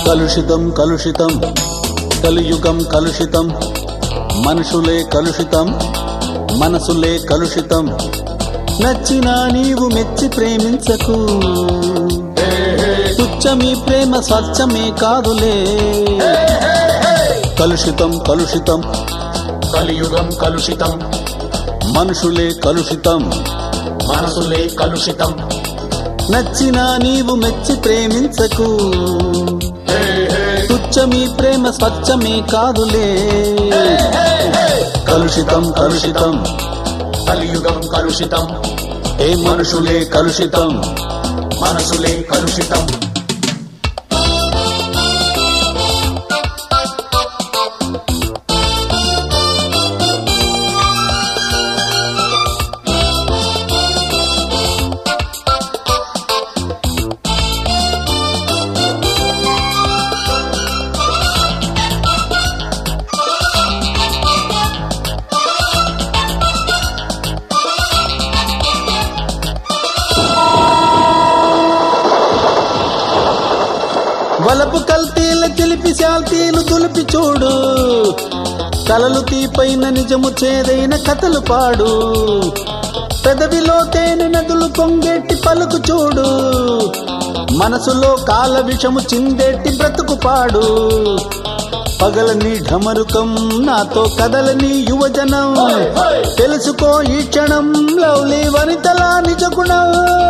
కలుషితం కలుషితం కలియుగం కలుషితం మనుషులే కలుషితం మనసులే కలుషితం నచ్చినా నీవు మెచ్చి ప్రేమించకు తుచ్చమీ ప్రేమ స్వచ్ఛమే కాదులే కలుషితం కలుషితం కలియుగం కలుషితం మనుషులే కలుషితం మనసులే కలుషితం నచ్చినా నీవు మెచ్చి ప్రేమించకు తుచ్చమీ ప్రేమ స్వచ్ఛమే కాదులే కలుషితం కలుషితం కలియుగం కలుషితం ఏ మనుషులే కలుషితం మనసులే కలుషితం వలపు కల్తీల చిలిపి శాల్తీలు దులిపి చూడు కలలు తీపైన నిజము చేదైన కథలు పాడు పెదవిలో తేనె నదులు పొంగేటి పలుకు చూడు మనసులో కాల విషము చిందేటి బ్రతుకు పాడు పగలని ఢమరుకం నాతో కదలని యువజనం తెలుసుకో ఈ క్షణం లవ్లీ వనితలా నిజ గుణం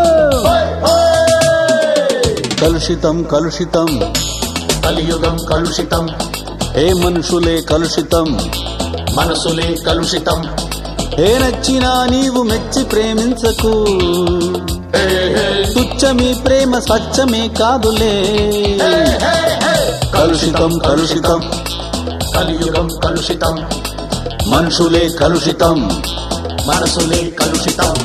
కలుషితం కలుషితం కలియుగం కలుషితం ఏ మనుషులే కలుషితం మనసులే కలుషితం ఏ నచ్చినా నీవు మెచ్చి ప్రేమించకు తుచ్చమీ ప్రేమ స్వచ్ఛమే కాదులే కలుషితం కలుషితం కలియుగం కలుషితం మనుషులే కలుషితం మనసులే కలుషితం